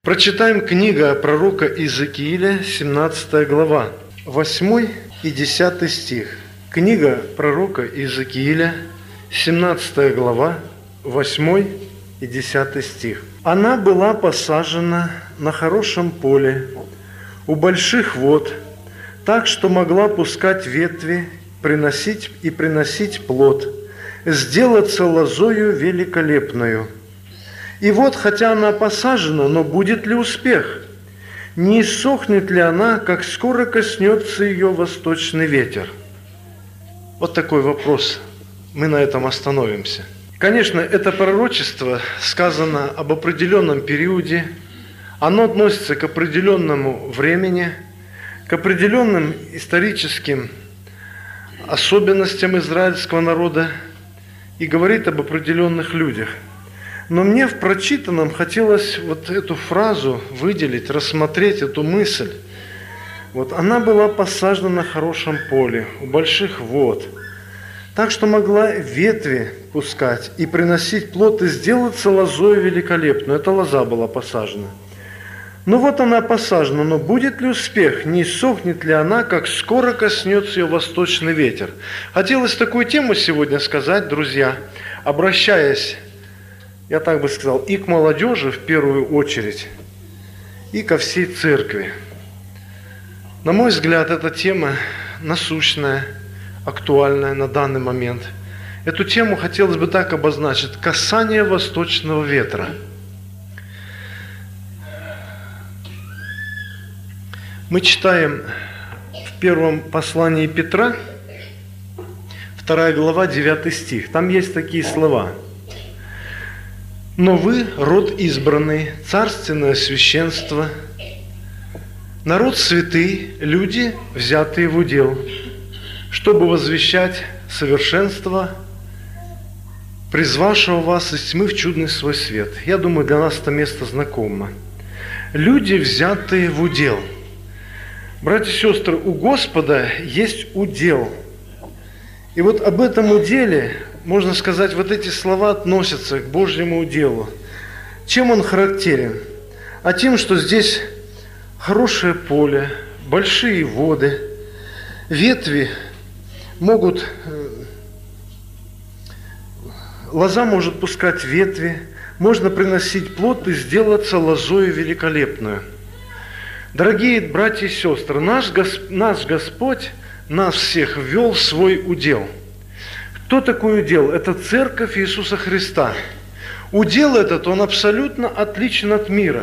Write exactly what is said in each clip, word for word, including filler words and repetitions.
Прочитаем книга пророка Иезекииля, семнадцатая глава, восьмой и десятый стих. Книга пророка Иезекииля, семнадцатая глава, восьмой и десятый стих. «Она была посажена на хорошем поле, у больших вод, так что могла пускать ветви, приносить и приносить плод, сделаться лозою великолепною. И вот, хотя она посажена, но будет ли успех? Не иссохнет ли она, как скоро коснется ее восточный ветер?» Вот такой вопрос. Мы на этом остановимся. Конечно, это пророчество сказано об определенном периоде. Оно относится к определенному времени, к определенным историческим особенностям израильского народа и говорит об определенных людях. Но мне в прочитанном хотелось вот эту фразу выделить, рассмотреть эту мысль. Вот она была посажена на хорошем поле, у больших вод, так что могла ветви пускать и приносить плод, и сделаться лозою великолепную. Эта лоза была посажена. Ну вот она посажена, но будет ли успех? Не иссохнет ли она, как скоро коснется ее восточный ветер? Хотелось такую тему сегодня сказать, друзья, обращаясь, я так бы сказал, и к молодежи в первую очередь, и ко всей церкви. На мой взгляд, эта тема насущная, актуальная на данный момент. Эту тему хотелось бы так обозначить: касание восточного ветра. Мы читаем в первом послании Петра, вторая глава, девятый стих. Там есть такие слова: «Но вы, род избранный, царственное священство, народ святый, люди, взятые в удел, чтобы возвещать совершенство, призвавшего вас из тьмы в чудный свой свет». Я думаю, для нас это место знакомо. Люди, взятые в удел. Братья и сестры, у Господа есть удел. И вот об этом уделе, можно сказать, вот эти слова относятся к Божьему уделу. Чем он характерен? А тем, что здесь хорошее поле, большие воды, ветви могут, лоза может пускать ветви, можно приносить плод и сделаться лозою великолепную. Дорогие братья и сестры, наш, Госп... наш Господь нас всех ввел в свой удел. Кто такой удел? Это Церковь Иисуса Христа. Удел этот, он абсолютно отличен от мира.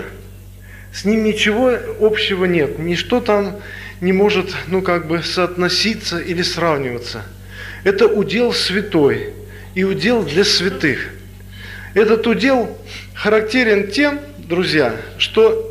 С ним ничего общего нет. Ничто там не может, ну, как бы соотноситься или сравниваться. Это удел святой и удел для святых. Этот удел характерен тем, друзья, что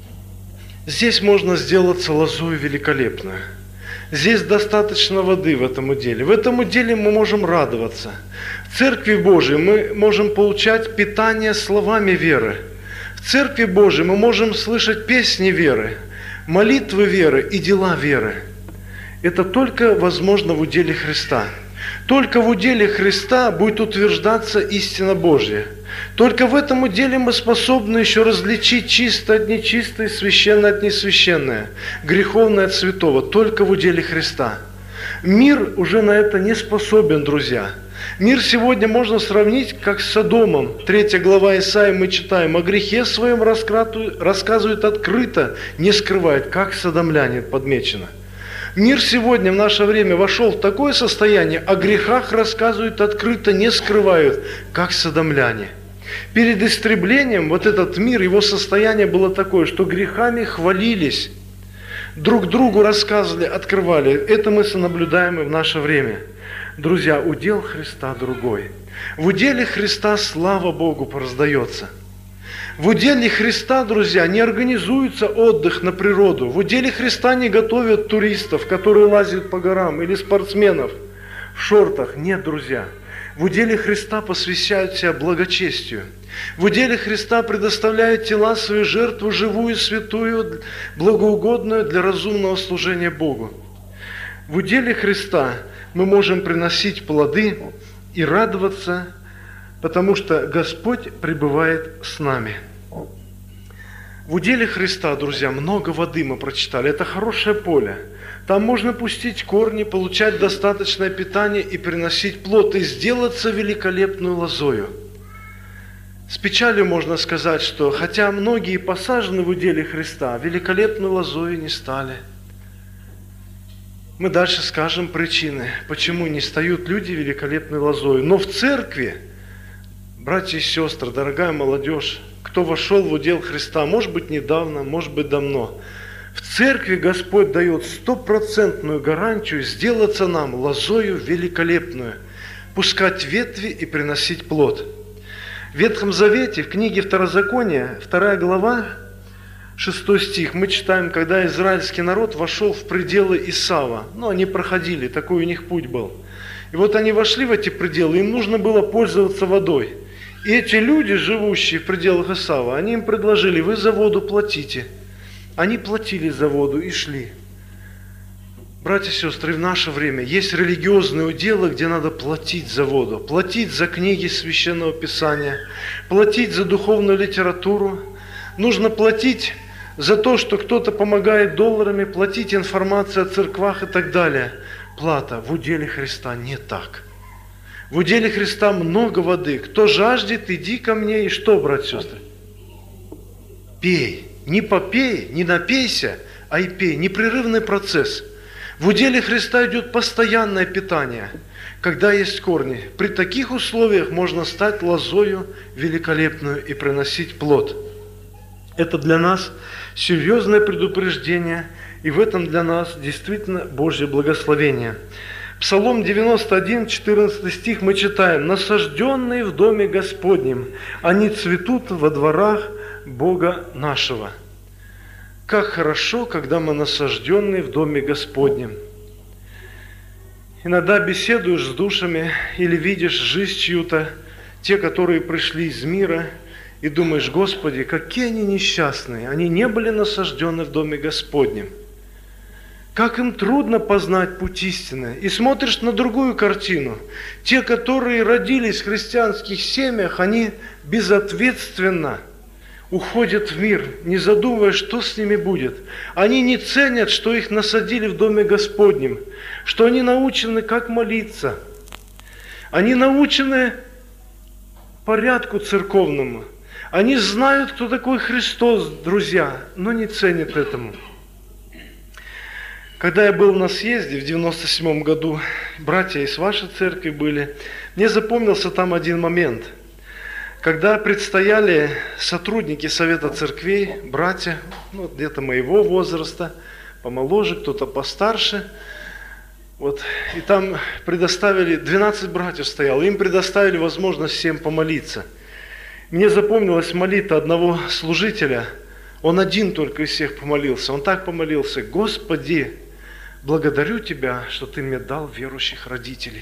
здесь можно сделаться лозою великолепную. Здесь достаточно воды в этом уделе. В этом уделе мы можем радоваться. В Церкви Божией мы можем получать питание словами веры. В Церкви Божией мы можем слышать песни веры, молитвы веры и дела веры. Это только возможно в уделе Христа. Только в уделе Христа будет утверждаться истина Божья. Только в этом уделе мы способны еще различить чистое от нечистого, священное от несвященного, греховное от святого. Только в уделе Христа. Мир уже на это не способен, друзья. Мир сегодня можно сравнить как с Содомом. Третья глава Исаии мы читаем: «О грехе своем рассказывают открыто, не скрывает, как содомляне», подмечено. Мир сегодня в наше время вошел в такое состояние: о грехах рассказывают открыто, не скрывают, как содомляне. Перед истреблением вот этот мир, его состояние было такое, что грехами хвалились, друг другу рассказывали, открывали. Это мы сонаблюдаем и в наше время. Друзья, удел Христа другой. В уделе Христа слава Богу раздается. В уделе Христа, друзья, не организуется отдых на природу. В уделе Христа не готовят туристов, которые лазят по горам, или спортсменов в шортах. Нет, друзья. В уделе Христа посвящают себя благочестию. В уделе Христа предоставляют тела свои жертву живую, святую, благоугодную для разумного служения Богу. В уделе Христа мы можем приносить плоды и радоваться, потому что Господь пребывает с нами. В уделе Христа, друзья, много воды мы прочитали. Это хорошее поле. Там можно пустить корни, получать достаточное питание и приносить плод, и сделаться великолепную лозою. С печалью можно сказать, что хотя многие посажены в уделе Христа, великолепной лозою не стали. Мы дальше скажем причины, почему не стают люди великолепной лозою. Но в церкви, братья и сестры, дорогая молодежь, кто вошел в удел Христа, может быть недавно, может быть давно, в церкви Господь дает стопроцентную гарантию сделаться нам лозою великолепную, пускать ветви и приносить плод. В Ветхом Завете, в книге Второзакония, вторая глава, шестой стих, мы читаем, когда израильский народ вошел в пределы Исава. Ну, они проходили, такой у них путь был. И вот они вошли в эти пределы, им нужно было пользоваться водой. И эти люди, живущие в пределах Исава, они им предложили: вы за воду платите. Они платили за воду и шли. Братья и сестры, в наше время есть религиозные уделы, где надо платить за воду, платить за книги Священного Писания, платить за духовную литературу. Нужно платить за то, что кто-то помогает долларами, платить информацию о церквах и так далее. Плата в уделе Христа не так. В уделе Христа много воды. Кто жаждет, иди ко мне. И что, братья и сестры? Пей. Не попей, не напейся, а и пей. Непрерывный процесс. В уделе Христа идет постоянное питание, когда есть корни. При таких условиях можно стать лозою великолепную и приносить плод. Это для нас серьезное предупреждение, и в этом для нас действительно Божье благословение. Псалом девяносто один, четырнадцатый стих мы читаем: «Насажденные в доме Господнем, они цветут во дворах Бога нашего». Как хорошо, когда мы насажденные в доме Господнем. Иногда беседуешь с душами или видишь жизнь чью-то, те, которые пришли из мира, и думаешь: Господи, какие они несчастные, они не были насаждены в доме Господнем. Как им трудно познать путь истины. И смотришь на другую картину. Те, которые родились в христианских семьях, они безответственно уходят в мир, не задумываясь, что с ними будет. Они не ценят, что их насадили в доме Господнем, что они научены, как молиться. Они научены порядку церковному. Они знают, кто такой Христос, друзья, но не ценят этому. Когда я был на съезде в девяносто седьмом году, братья из вашей церкви были, мне запомнился там один момент. Когда предстояли сотрудники Совета Церквей, братья, ну, где-то моего возраста, помоложе, кто-то постарше, вот, и там предоставили, двенадцать братьев стояло, им предоставили возможность всем помолиться. Мне запомнилась молитва одного служителя, он один только из всех помолился, он так помолился: «Господи, благодарю Тебя, что Ты мне дал верующих родителей».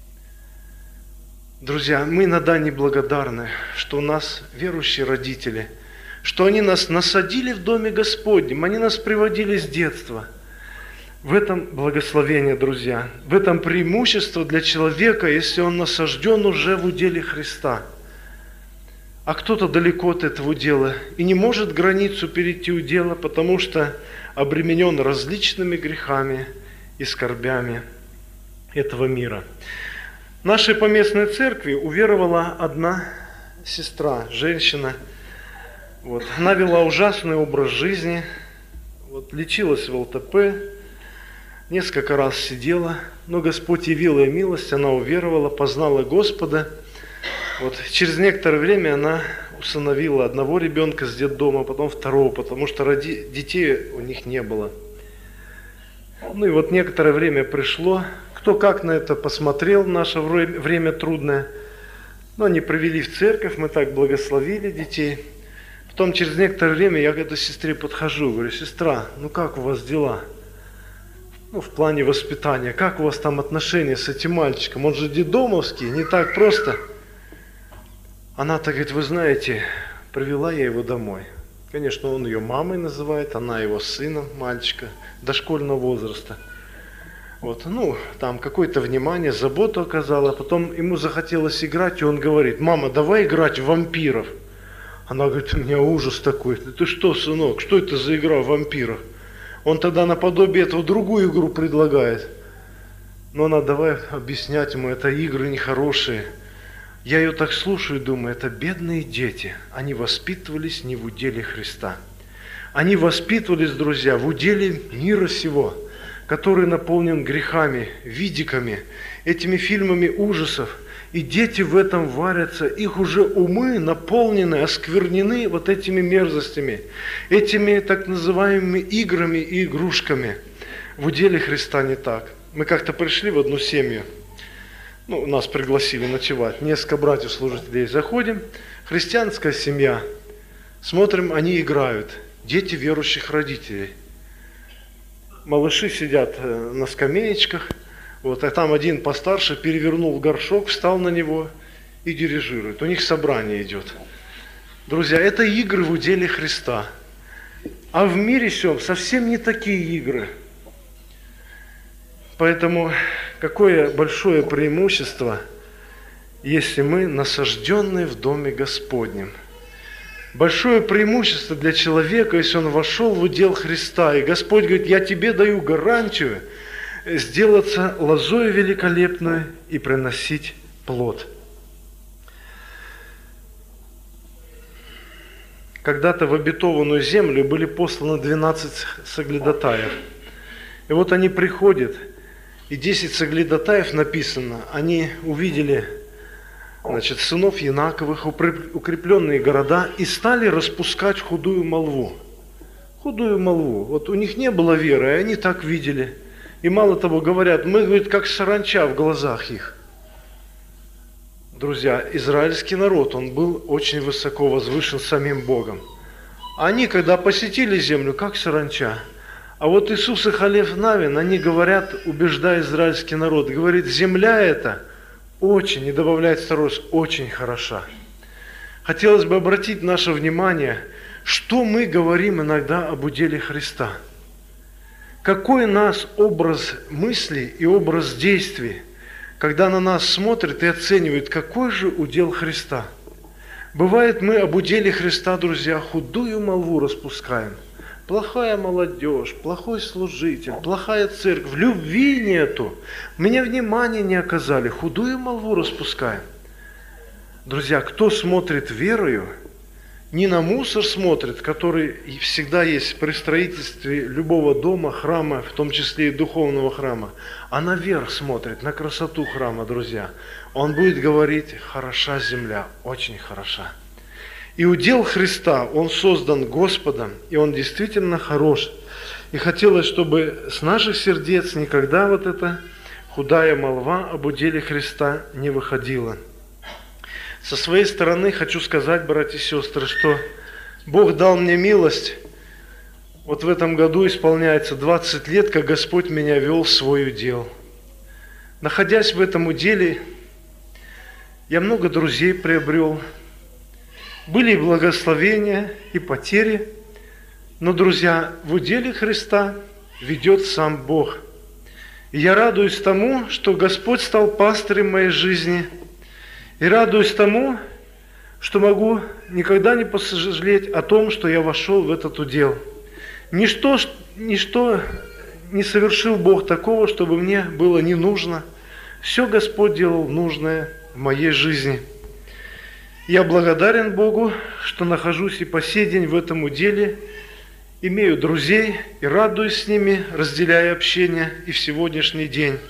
Друзья, мы иногда неблагодарны, что у нас верующие родители, что они нас насадили в доме Господнем, они нас приводили с детства. В этом благословение, друзья, в этом преимущество для человека, если он насажден уже в уделе Христа. А кто-то далеко от этого удела и не может границу перейти удела, потому что обременен различными грехами и скорбями этого мира. В нашей поместной церкви уверовала одна сестра, женщина. Вот. Она вела ужасный образ жизни, вот, лечилась в эл тэ пэ, несколько раз сидела, но Господь явил ей милость, она уверовала, познала Господа. Вот. Через некоторое время она усыновила одного ребенка с детдома, потом второго, потому что роди... детей у них не было. Ну и вот некоторое время пришло, кто как на это посмотрел в наше время трудное. Но они привели в церковь, мы так благословили детей. Потом через некоторое время я к этой сестре подхожу, говорю: «Сестра, ну как у вас дела? Ну, в плане воспитания, как у вас там отношения с этим мальчиком? Он же детдомовский, не так просто». Она-то говорит: «Вы знаете, привела я его домой». Конечно, он ее мамой называет, она его сыном, мальчика, дошкольного возраста. Вот, ну, там какое-то внимание, заботу оказала, потом ему захотелось играть, и он говорит: «Мама, давай играть в вампиров». Она говорит, у меня ужас такой. Ты что, сынок, что это за игра в вампирах? Он тогда наподобие этого другую игру предлагает. Но она давай объяснять ему, это игры нехорошие. Я ее так слушаю и думаю, это бедные дети. Они воспитывались не в уделе Христа. Они воспитывались, друзья, в уделе мира сего, который наполнен грехами, видиками, этими фильмами ужасов. И дети в этом варятся, их уже умы наполнены, осквернены вот этими мерзостями, этими так называемыми играми и игрушками. В уделе Христа не так. Мы как-то пришли в одну семью, ну, нас пригласили ночевать, несколько братьев-служителей, заходим, христианская семья, смотрим, они играют, дети верующих родителей. Малыши сидят на скамеечках, вот, а там один постарше перевернул горшок, встал на него и дирижирует. У них собрание идет. Друзья, это игры в уделе Христа. А в мире всем совсем не такие игры. Поэтому какое большое преимущество, если мы насажденные в Доме Господнем. Большое преимущество для человека, если он вошел в удел Христа. И Господь говорит, я тебе даю гарантию сделаться лозою великолепную и приносить плод. Когда-то в обетованную землю были посланы двенадцать соглядатаев. И вот они приходят, и десять соглядатаев написано, они увидели, значит, сынов Янаковых, укрепленные города, и стали распускать худую молву. Худую молву. Вот у них не было веры, и они так видели. И мало того, говорят, мы, говорит, как саранча в глазах их. Друзья, израильский народ, он был очень высоко возвышен самим Богом. Они, когда посетили землю, как саранча. А вот Иисус и Халев Навин, они говорят, убеждая израильский народ, говорит, земля эта очень, и добавляет второй раз, очень хороша. Хотелось бы обратить наше внимание, что мы говорим иногда об уделе Христа. Какой нас образ мыслей и образ действий, когда на нас смотрят и оценивают, какой же удел Христа. Бывает, мы об уделе Христа, друзья, худую молву распускаем. Плохая молодежь, плохой служитель, плохая церковь, любви нету, мне внимания не оказали, худую молву распускаем. Друзья, кто смотрит верою, не на мусор смотрит, который всегда есть при строительстве любого дома, храма, в том числе и духовного храма, а наверх смотрит, на красоту храма, друзья. Он будет говорить, хороша земля, очень хороша. И удел Христа, он создан Господом, и он действительно хорош. И хотелось, чтобы с наших сердец никогда вот эта худая молва об уделе Христа не выходила. Со своей стороны хочу сказать, братья и сестры, что Бог дал мне милость. Вот в этом году исполняется двадцать лет, как Господь меня вел в свой удел. Находясь в этом уделе, я много друзей приобрел. Были и благословения, и потери. Но, друзья, в уделе Христа ведет сам Бог. И я радуюсь тому, что Господь стал пастырем моей жизни. И радуюсь тому, что могу никогда не пожалеть о том, что я вошел в этот удел. Ничто, ничто не совершил Бог такого, чтобы мне было не нужно. Все Господь делал нужное в моей жизни. Я благодарен Богу, что нахожусь и по сей день в этом уделе, имею друзей и радуюсь с ними, разделяя общение и в сегодняшний день.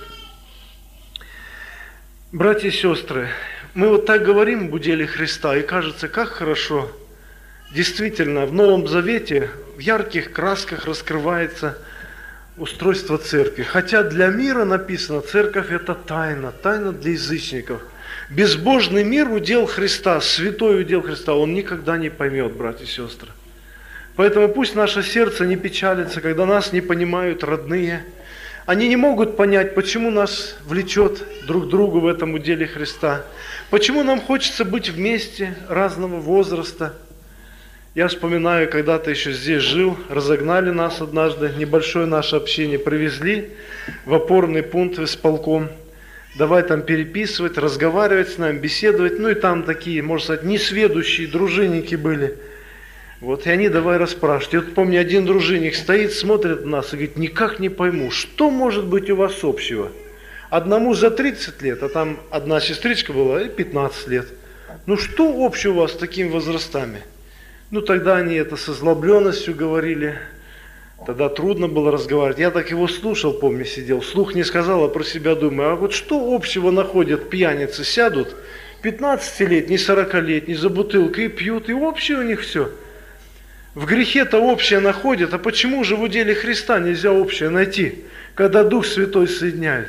Братья и сестры, мы вот так говорим об уделе Христа, и кажется, как хорошо. Действительно, в Новом Завете в ярких красках раскрывается устройство церкви. Хотя для мира написано, церковь – это тайна, тайна для язычников. Безбожный мир удел Христа, святой удел Христа, он никогда не поймет, братья и сестры. Поэтому пусть наше сердце не печалится, когда нас не понимают родные. Они не могут понять, почему нас влечет друг к другу в этом уделе Христа. Почему нам хочется быть вместе разного возраста. Я вспоминаю, когда-то еще здесь жил, разогнали нас однажды, небольшое наше общение привезли в опорный пункт в исполком. давай там переписывать, разговаривать с нами, беседовать. Ну и там такие, можно сказать, несведущие дружинники были. Вот, и они давай расспрашивать. И вот помню, один дружинник стоит, смотрит на нас и говорит: никак не пойму, что может быть у вас общего? Одному за тридцать лет, а там одна сестричка была, и пятнадцать лет. Ну что общего у вас с такими возрастами? Ну тогда они это с озлобленностью говорили, тогда трудно было разговаривать. Я так его слушал, помню, сидел, вслух не сказал, а про себя думаю, а вот что общего находят пьяницы, сядут, пятнадцатилетний, сорокалетний, за бутылкой и пьют, и общее у них все. В грехе-то общее находят, а почему же в уделе Христа нельзя общее найти, когда Дух Святой соединяет?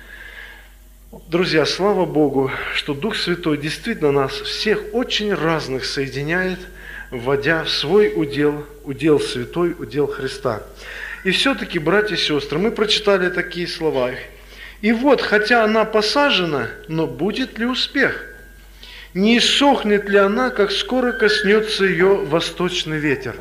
Друзья, слава Богу, что Дух Святой действительно нас всех очень разных соединяет, вводя в свой удел, удел святой, удел Христа. И все-таки, братья и сестры, мы прочитали такие слова. И вот, хотя она посажена, но будет ли успех? Не иссохнет ли она, как скоро коснется ее восточный ветер?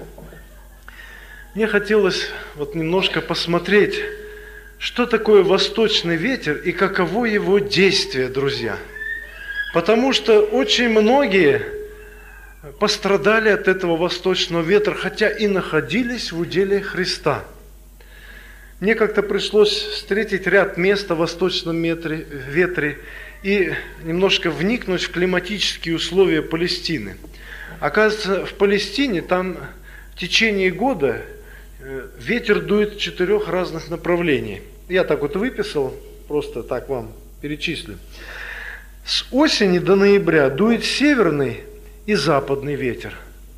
Мне хотелось вот немножко посмотреть, что такое восточный ветер и каково его действие, друзья. Потому что очень многие пострадали от этого восточного ветра, хотя и находились в уделе Христа. Мне как-то пришлось встретить ряд мест в восточном ветре, ветре и немножко вникнуть в климатические условия Палестины. Оказывается, в Палестине там в течение года ветер дует в четырех разных направлениях. Я так вот выписал, просто так вам перечислю. С осени до ноября дует северный и западный ветер.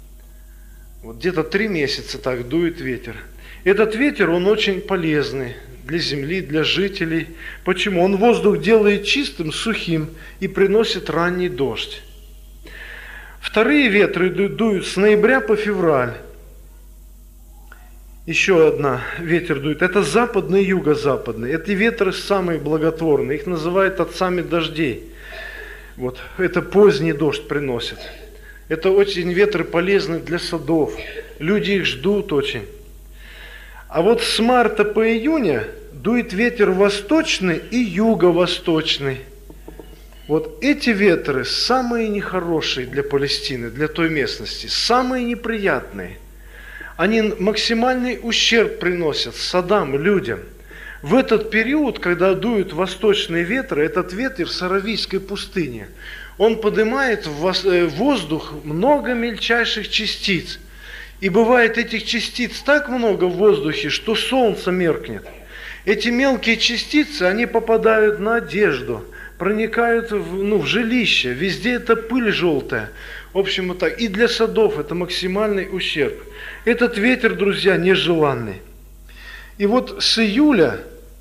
Вот где-то три месяца так дует ветер. Этот ветер, он очень полезный для земли, для жителей. Почему? Он воздух делает чистым, сухим и приносит ранний дождь. Вторые ветры дуют с ноября по февраль. Еще одна ветер дует. Это западный и юго-западный. Эти ветры самые благотворные. Их называют отцами дождей. Вот. Это поздний дождь приносит. Это очень ветры полезны для садов. Люди их ждут очень. А вот с марта по июня дует ветер восточный и юго-восточный. Вот эти ветры самые нехорошие для Палестины, для той местности, самые неприятные. Они максимальный ущерб приносят садам, людям. В этот период, когда дуют восточные ветры, этот ветер с Аравийской пустыни, он поднимает в воздух много мельчайших частиц. И бывает этих частиц так много в воздухе, что солнце меркнет. Эти мелкие частицы, они попадают на одежду, проникают в, ну, в жилище, везде это пыль желтая. В общем, вот так. И для садов это максимальный ущерб. Этот ветер, друзья, нежеланный. И вот с июля,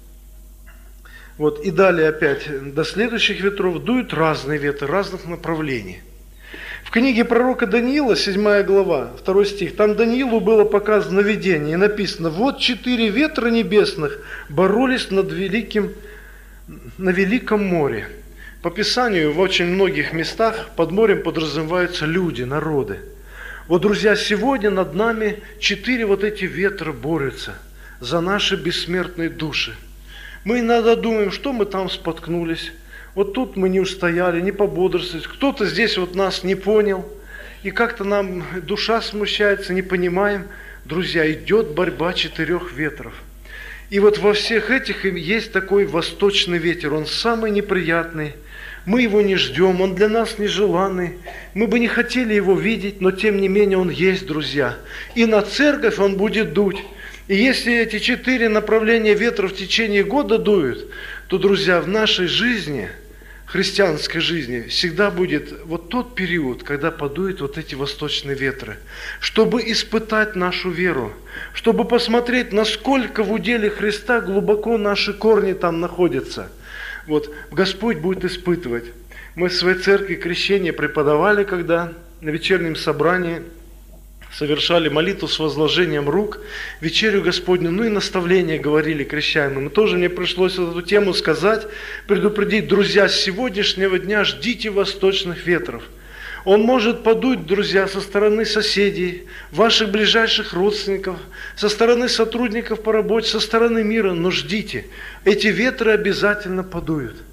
вот и далее опять до следующих ветров дуют разные ветры, разных направлений. В книге пророка Даниила, седьмая глава, второй стих, там Даниилу было показано видение, и написано: вот четыре ветра небесных боролись над великим, на великом море. По Писанию в очень многих местах под морем подразумеваются люди, народы. Вот, друзья, сегодня над нами четыре вот эти ветра борются за наши бессмертные души. Мы иногда думаем, что мы там споткнулись. Вот тут мы не устояли, не пободрствовать. Кто-то здесь вот нас не понял. И как-то нам душа смущается, не понимаем. Друзья, идет борьба четырех ветров. И вот во всех этих есть такой восточный ветер. Он самый неприятный. Мы его не ждем, он для нас нежеланный. Мы бы не хотели его видеть, но тем не менее он есть, друзья. И на церковь он будет дуть. И если эти четыре направления ветра в течение года дуют, то, друзья, в нашей жизни, христианской жизни, всегда будет вот тот период, когда подуют вот эти восточные ветры, чтобы испытать нашу веру, чтобы посмотреть, насколько в уделе Христа глубоко наши корни там находятся. Вот, Господь будет испытывать. Мы в своей церкви крещение преподавали, когда на вечернем собрании совершали молитву с возложением рук, вечерю Господню, ну и наставления говорили крещаемым. И тоже мне пришлось эту тему сказать, предупредить: друзья, с сегодняшнего дня ждите восточных ветров. Он может подуть, друзья, со стороны соседей, ваших ближайших родственников, со стороны сотрудников по работе, со стороны мира, но ждите. Эти ветры обязательно подуют.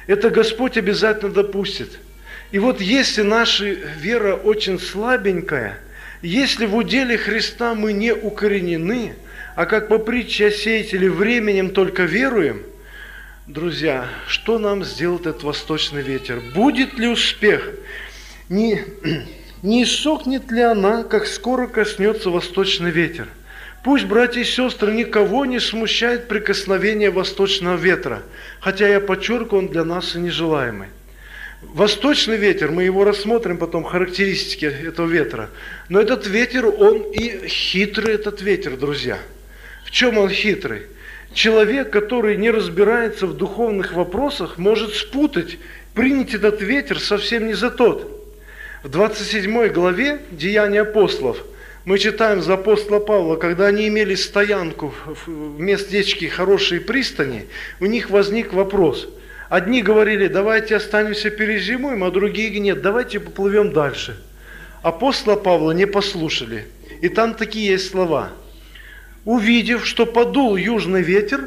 Это Господь обязательно допустит. И вот если наша вера очень слабенькая, если в уделе Христа мы не укоренены, а как по притче о сеятеле временем только веруем, друзья, что нам сделает этот восточный ветер? Будет ли успех? Не, не иссохнет ли она, как скоро коснется восточный ветер? Пусть, братья и сестры, никого не смущает прикосновение восточного ветра, хотя я подчеркиваю, он для нас и нежелаемый. Восточный ветер, мы его рассмотрим потом, характеристики этого ветра. Но этот ветер, он и хитрый, этот ветер, друзья. В чем он хитрый? Человек, который не разбирается в духовных вопросах, может спутать, принять этот ветер совсем не за тот. В двадцать седьмой главе Деяний апостолов мы читаем за апостола Павла, когда они имели стоянку в местечке хорошей пристани, у них возник вопрос. Одни говорили, давайте останемся перезимуем, а другие нет, давайте поплывем дальше. Апостола Павла не послушали. И там такие есть слова. Увидев, что подул южный ветер,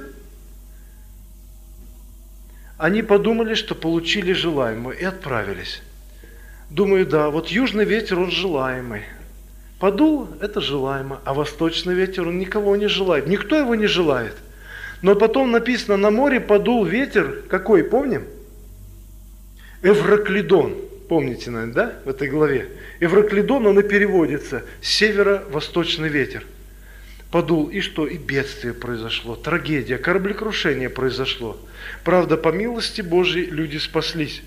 они подумали, что получили желаемое, и отправились. Думаю, да, вот южный ветер, он желаемый. Подул – это желаемо, а восточный ветер, он никого не желает. Никто его не желает. Но потом написано, на море подул ветер, какой, помним? Эвроклидон. Помните, наверное, да, в этой главе? Эвроклидон, он и переводится северо-восточный ветер. Подул, и что? И бедствие произошло, трагедия, кораблекрушение произошло. Правда, по милости Божьей люди спаслись.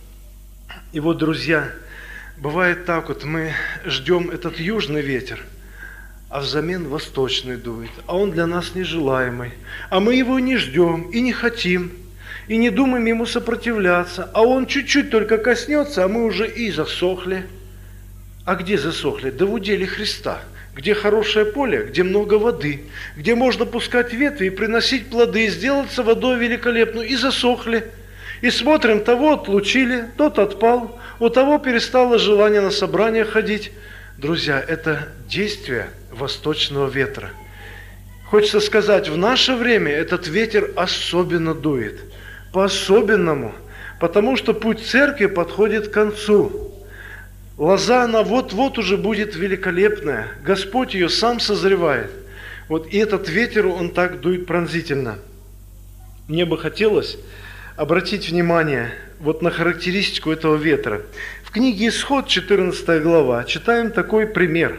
И вот, друзья, бывает так вот, мы ждем этот южный ветер, а взамен восточный дует, а он для нас нежелаемый. А мы его не ждем и не хотим, и не думаем ему сопротивляться, а он чуть-чуть только коснется, а мы уже и засохли. А где засохли? Да в уделе Христа, где хорошее поле, где много воды, где можно пускать ветви и приносить плоды, и сделаться водой великолепную, и засохли. И смотрим, того отлучили, тот отпал, у того перестало желание на собрание ходить. Друзья, это действие восточного ветра. Хочется сказать, в наше время этот ветер особенно дует. По-особенному. Потому что путь церкви подходит к концу. Лоза, она вот-вот уже будет великолепная. Господь ее сам созревает. Вот и этот ветер, он так дует пронзительно. Мне бы хотелось обратить внимание вот на характеристику этого ветра. В книге Исход, четырнадцатая глава, читаем такой пример,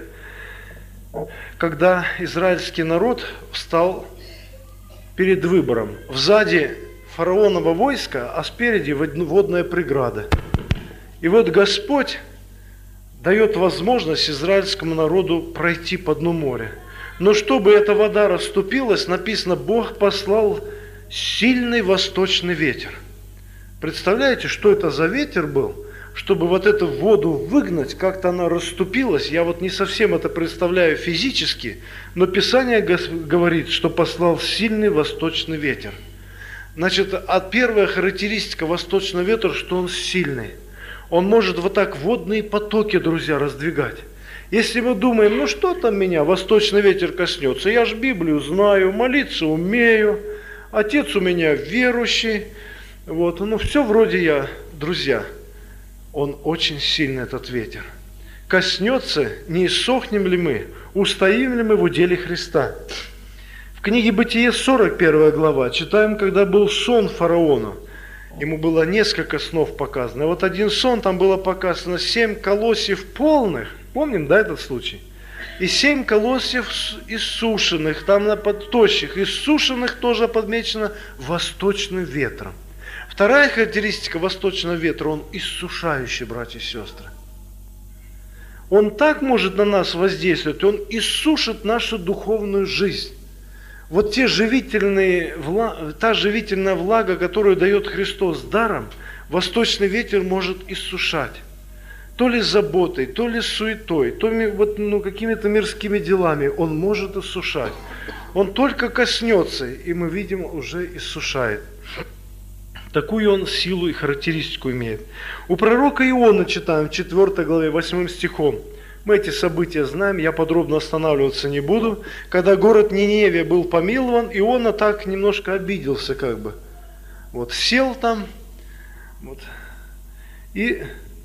когда израильский народ встал перед выбором. Сзади фараоново войско, а спереди водная преграда. И вот Господь дает возможность израильскому народу пройти по дну моря. Но чтобы эта вода расступилась, написано, Бог послал сильный восточный ветер. Представляете, что это за ветер был? Чтобы вот эту воду выгнать, как-то она расступилась. Я вот не совсем это представляю физически, но Писание говорит, что послал сильный восточный ветер. Значит, а первая характеристика восточного ветра, что он сильный. Он может вот так водные потоки, друзья, раздвигать. Если мы думаем, ну что там меня, восточный ветер коснется, я же Библию знаю, молиться умею, отец у меня верующий, вот, ну все вроде я, друзья, он очень сильный, этот ветер. Коснется, не иссохнем ли мы, устоим ли мы в уделе Христа. В книге Бытие, сорок первая глава, читаем, когда был сон фараону. Ему было несколько снов показано. Вот один сон, там было показано семь колосьев полных. Помним, да, этот случай? И семь колосьев иссушенных, там на подтощих, иссушенных тоже подмечено восточным ветром. Вторая характеристика восточного ветра, он иссушающий, братья и сестры. Он так может на нас воздействовать, он иссушит нашу духовную жизнь. Вот те живительные, та живительная влага, которую дает Христос даром, восточный ветер может иссушать. То ли заботой, то ли суетой, то ли вот, ну, какими-то мирскими делами он может иссушать. Он только коснется, и мы видим, уже иссушает. Такую он силу и характеристику имеет. У пророка Иона читаем в четвёртой главе, восьмым стихом. Мы эти события знаем, я подробно останавливаться не буду. Когда город Ниневия был помилован, Иона так немножко обиделся как бы. Вот сел там, Вот. И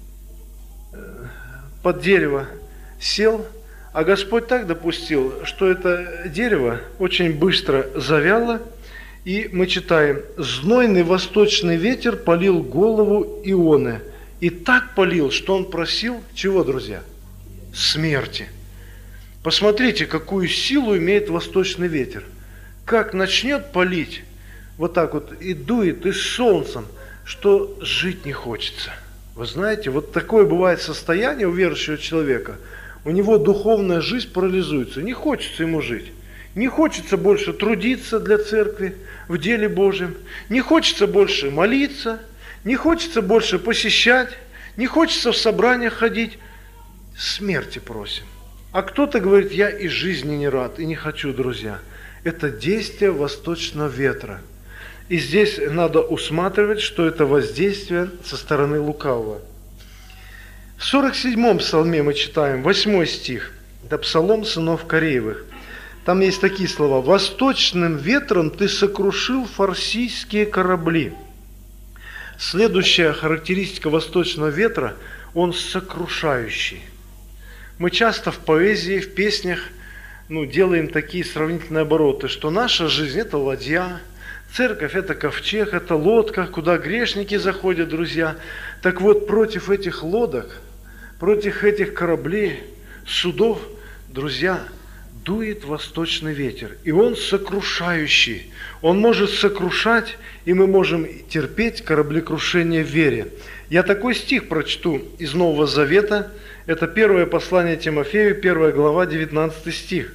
под дерево сел, а Господь так допустил, что это дерево очень быстро завяло, и мы читаем: «Знойный восточный ветер полил голову Ионы». И так полил, что он просил чего, друзья? Смерти. Посмотрите, какую силу имеет восточный ветер. Как начнет палить, вот так вот, и дует, и с солнцем, что жить не хочется. Вы знаете, вот такое бывает состояние у верующего человека. У него духовная жизнь парализуется. Не хочется ему жить. Не хочется больше трудиться для церкви в деле Божьем. Не хочется больше молиться. Не хочется больше посещать. Не хочется в собраниях ходить. Смерти просим. А кто-то говорит: я и жизни не рад, и не хочу, друзья. Это действие восточного ветра. И здесь надо усматривать, что это воздействие со стороны лукавого. В сорок седьмом псалме мы читаем, восьмой стих. Это псалом сынов Кореевых. Там есть такие слова: «Восточным ветром ты сокрушил фарсийские корабли». Следующая характеристика восточного ветра – он сокрушающий. Мы часто в поэзии, в песнях ну, делаем такие сравнительные обороты, что наша жизнь – это ладья, церковь – это ковчег, это лодка, куда грешники заходят, друзья. Так вот, против этих лодок, против этих кораблей, судов, друзья, дует восточный ветер, и он сокрушающий. Он может сокрушать, и мы можем терпеть кораблекрушение в вере. Я такой стих прочту из Нового Завета. Это первое послание Тимофею, первая глава, девятнадцатый стих.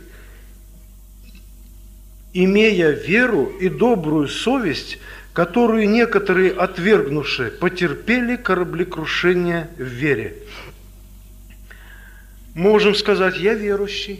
«Имея веру и добрую совесть, которую некоторые, отвергнувшие, потерпели кораблекрушение в вере». Можем сказать: я верующий,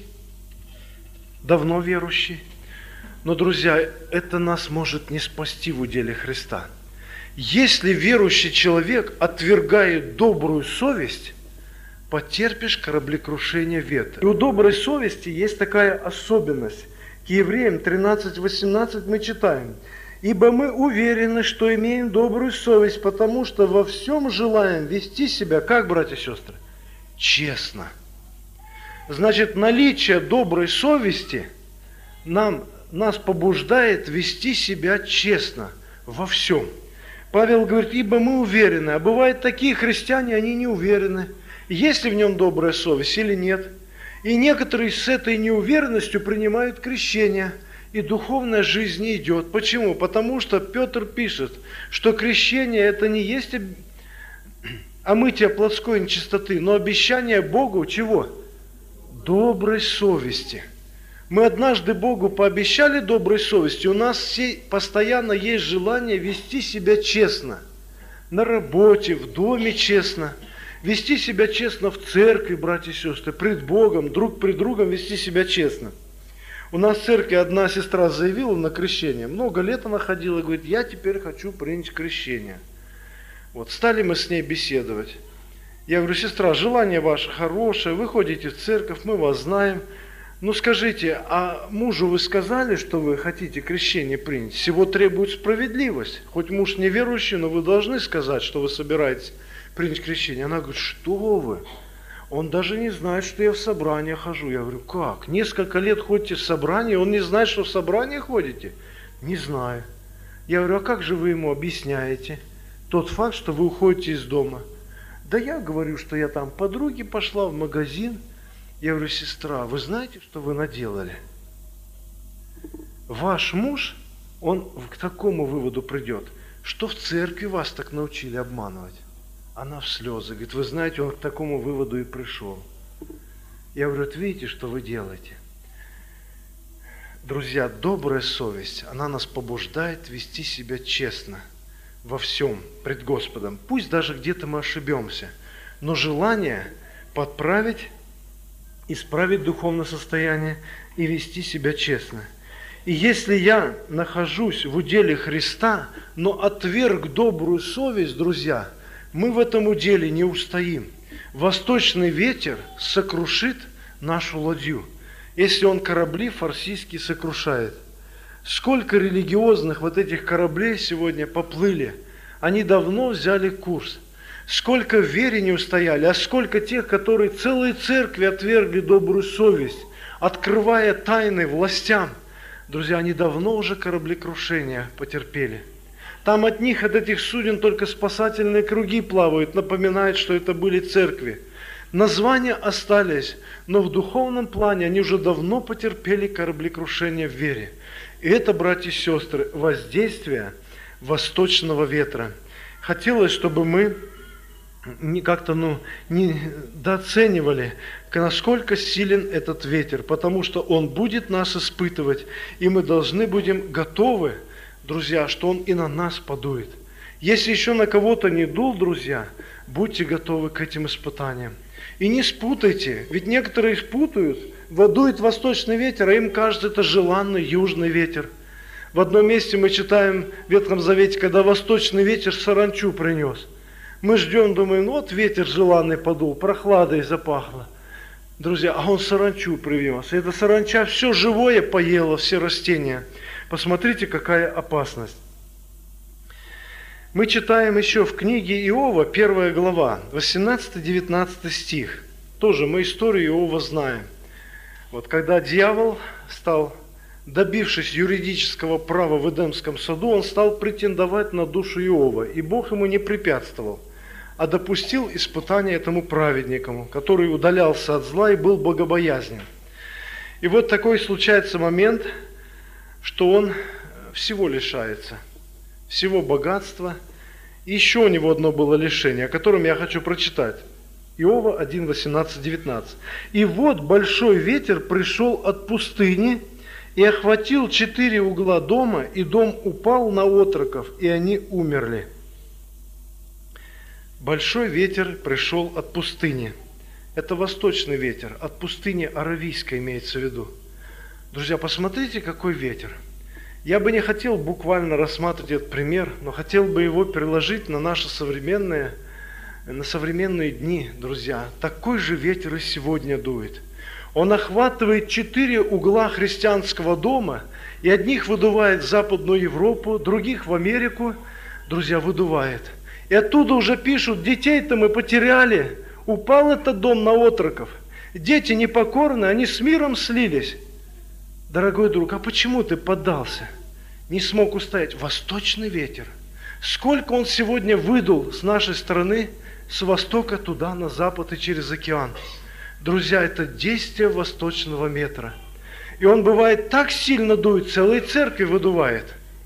давно верующий. Но, друзья, это нас может не спасти в уделе Христа. Если верующий человек отвергает добрую совесть, потерпишь кораблекрушение ветра. И у доброй совести есть такая особенность. К Евреям тринадцать восемнадцать мы читаем: «Ибо мы уверены, что имеем добрую совесть, потому что во всем желаем вести себя, как, братья и сестры, честно». Значит, наличие доброй совести нам, нас побуждает вести себя честно во всем. Павел говорит: ибо мы уверены. А бывают такие христиане, они не уверены, есть ли в нем добрая совесть или нет. И некоторые с этой неуверенностью принимают крещение, и духовная жизнь не идет. Почему? Потому что Петр пишет, что крещение это не есть омытие плотской нечистоты, но обещание Богу чего? Доброй совести. Мы однажды Богу пообещали доброй совести, у нас постоянно есть желание вести себя честно. На работе, в доме честно. Вести себя честно в церкви, братья и сестры, пред Богом, друг пред другом вести себя честно. У нас в церкви одна сестра заявила на крещение. Много лет она ходила и говорит: я теперь хочу принять крещение. Вот, стали мы с ней беседовать. Я говорю: сестра, желание ваше хорошее, вы ходите в церковь, мы вас знаем. Ну скажите, а мужу вы сказали, что вы хотите крещение принять? Всего требует справедливость. Хоть муж неверующий, но вы должны сказать, что вы собираетесь принять крещение. Она говорит: что вы? Он даже не знает, что я в собрание хожу. Я говорю: как? Несколько лет ходите в собрание, он не знает, что в собрание ходите? Не знаю. Я говорю: а как же вы ему объясняете тот факт, что вы уходите из дома? Да я говорю, что я там подруге пошла в магазин. Я говорю: сестра, вы знаете, что вы наделали? Ваш муж, он к такому выводу придет, что в церкви вас так научили обманывать. Она в слезы говорит: вы знаете, он к такому выводу и пришел. Я говорю: вот видите, что вы делаете? Друзья, добрая совесть, она нас побуждает вести себя честно во всем пред Господом. Пусть даже где-то мы ошибемся, но желание подправить, исправить духовное состояние и вести себя честно. И если я нахожусь в уделе Христа, но отверг добрую совесть, друзья, мы в этом уделе не устоим. Восточный ветер сокрушит нашу ладью, если он корабли фарсийские сокрушает. Сколько религиозных вот этих кораблей сегодня поплыли, они давно взяли курс. Сколько в вере не устояли, а сколько тех, которые целые церкви отвергли добрую совесть, открывая тайны властям. Друзья, они давно уже кораблекрушения потерпели. Там от них, от этих суден, только спасательные круги плавают, напоминают, что это были церкви. Названия остались, но в духовном плане они уже давно потерпели кораблекрушение в вере. И это, братья и сестры, воздействие восточного ветра. Хотелось, чтобы мы не как-то ну, не дооценивали, насколько силен этот ветер, потому что он будет нас испытывать, и мы должны будем готовы, друзья, что он и на нас подует. Если еще на кого-то не дул, друзья, будьте готовы к этим испытаниям. И не спутайте, ведь некоторые спутают, дует восточный ветер, а им кажется, это желанный южный ветер. В одном месте мы читаем в Ветхом Завете, когда восточный ветер саранчу принес. Мы ждем, думаем, ну вот ветер желанный подул, прохладой запахло. Друзья, а он саранчу привез. И эта саранча все живое поела, все растения. Посмотрите, какая опасность. Мы читаем еще в книге Иова, первая глава, восемнадцатый-девятнадцатый стих. Тоже мы историю Иова знаем. Вот когда дьявол стал, добившись юридического права в Эдемском саду, он стал претендовать на душу Иова, и Бог ему не препятствовал, а допустил испытание этому праведнику, который удалялся от зла и был богобоязнен. И вот такой случается момент, что он всего лишается, всего богатства. И еще у него одно было лишение, о котором я хочу прочитать. Иова один, восемнадцать, девятнадцать. «И вот большой ветер пришел от пустыни и охватил четыре угла дома, и дом упал на отроков, и они умерли». Большой ветер пришел от пустыни. Это восточный ветер, от пустыни аравийской имеется в виду. Друзья, посмотрите, какой ветер. Я бы не хотел буквально рассматривать этот пример, но хотел бы его переложить на наши современные, на современные дни, друзья. Такой же ветер и сегодня дует. Он охватывает четыре угла христианского дома, и одних выдувает в Западную Европу, других в Америку, друзья, выдувает. И оттуда уже пишут, детей-то мы потеряли, упал этот дом на отроков. Дети непокорны, они с миром слились. Дорогой друг, а почему ты поддался? Не смог устоять. Восточный ветер. Сколько он сегодня выдул с нашей стороны, с востока туда, на запад и через океан. Друзья, это действие восточного ветра. И он бывает так сильно дует, целые церкви выдувает.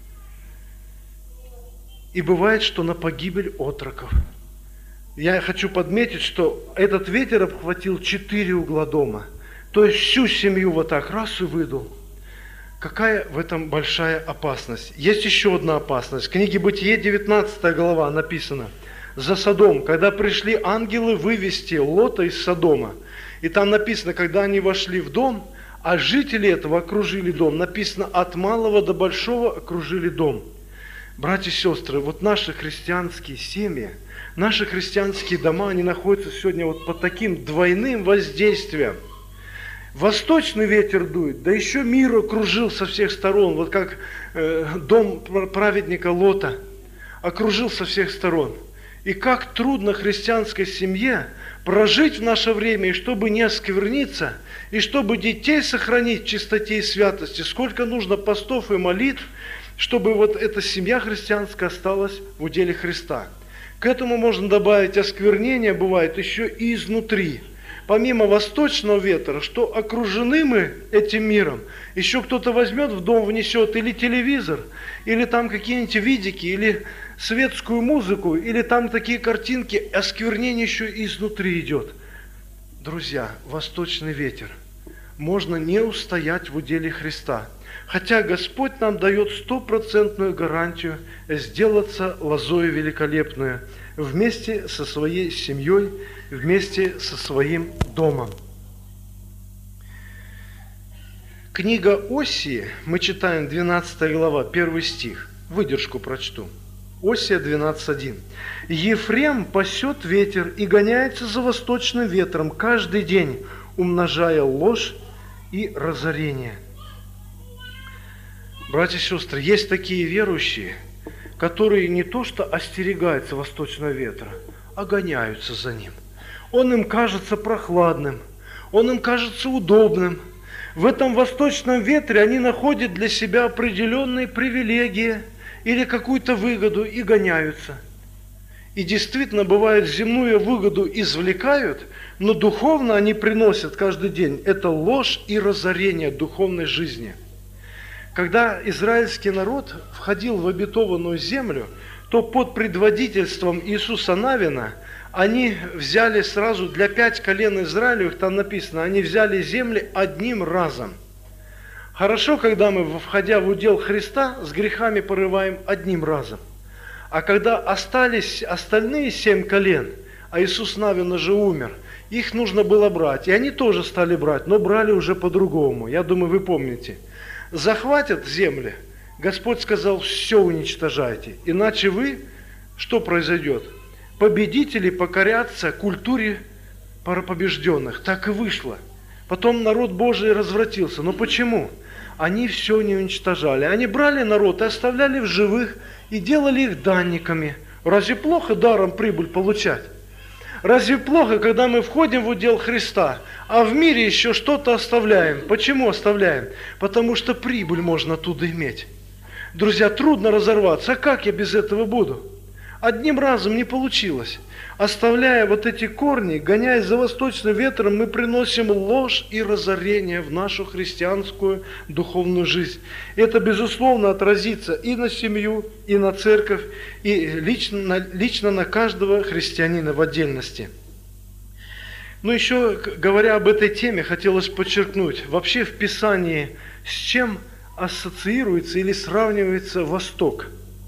И бывает, что на погибель отроков. Я хочу подметить, что этот ветер обхватил четыре угла дома. То есть всю семью вот так раз и выдул. Какая в этом большая опасность. Есть еще одна опасность. В книге Бытие, девятнадцатая глава, написано: «За Содом, когда пришли ангелы вывести Лота из Содома». И там написано, когда они вошли в дом, а жители этого окружили дом. Написано, от малого до большого окружили дом. Братья и сестры, вот наши христианские семьи, наши христианские дома, они находятся сегодня вот под таким двойным воздействием. Восточный ветер дует, да еще мир окружил со всех сторон, вот как э, дом праведника Лота окружил со всех сторон. И как трудно христианской семье прожить в наше время, и чтобы не оскверниться, и чтобы детей сохранить в чистоте и святости, сколько нужно постов и молитв, чтобы вот эта семья христианская осталась в уделе Христа. К этому можно добавить, осквернение бывает еще и изнутри. Помимо восточного ветра, что окружены мы этим миром, еще кто-то возьмет в дом, внесет или телевизор, или там какие-нибудь видики, или светскую музыку, или там такие картинки, осквернение еще и изнутри идет. Друзья, восточный ветер. Можно не устоять в уделе Христа. Хотя Господь нам дает стопроцентную гарантию сделаться лозою великолепную вместе со своей семьей, вместе со своим домом. Книга Осии, мы читаем двенадцатая глава, первый стих. Выдержку прочту. Осия двенадцать один. «Ефрем пасет ветер и гоняется за восточным ветром каждый день, умножая ложь и разорение». Братья и сестры, есть такие верующие, которые не то что остерегаются восточного ветра, а гоняются за ним. Он им кажется прохладным, он им кажется удобным. В этом восточном ветре они находят для себя определенные привилегии или какую-то выгоду и гоняются. И действительно, бывает, земную выгоду извлекают, но духовно они приносят каждый день. Это ложь и разорение духовной жизни. Когда израильский народ входил в обетованную землю, то под предводительством Иисуса Навина они взяли сразу для пять колен Израилевых, там написано, они взяли земли одним разом. Хорошо, когда мы, входя в удел Христа, с грехами порываем одним разом. А когда остались остальные семь колен, а Иисус Навин уже умер, их нужно было брать. И они тоже стали брать, но брали уже по-другому. Я думаю, вы помните. Захватят земли, Господь сказал, все уничтожайте. Иначе вы, что произойдет? Победители покорятся культуре побежденных. Так и вышло. Потом народ Божий развратился. Но почему? Они все не уничтожали. Они брали народ и оставляли в живых, и делали их данниками. Разве плохо даром прибыль получать? Разве плохо, когда мы входим в удел Христа, а в мире еще что-то оставляем? Почему оставляем? Потому что прибыль можно оттуда иметь. Друзья, трудно разорваться. А как я без этого буду? Одним разом не получилось. Оставляя вот эти корни, гоняясь за восточным ветром, мы приносим ложь и разорение в нашу христианскую духовную жизнь. Это, безусловно, отразится и на семью, и на церковь, и лично, лично на каждого христианина в отдельности. Но еще, говоря об этой теме, хотелось подчеркнуть, вообще в Писании с чем ассоциируется или сравнивается Восток?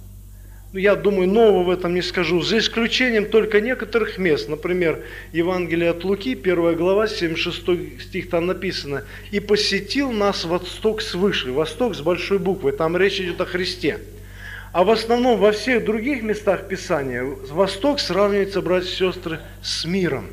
Я думаю, нового в этом не скажу, за исключением только некоторых мест. Например, Евангелие от Луки, первая глава, семьдесят шестой стих, там написано: «И посетил нас Восток свыше». Восток с большой буквы, там речь идет о Христе. А в основном во всех других местах Писания Восток сравнивается, братья и сестры, с миром.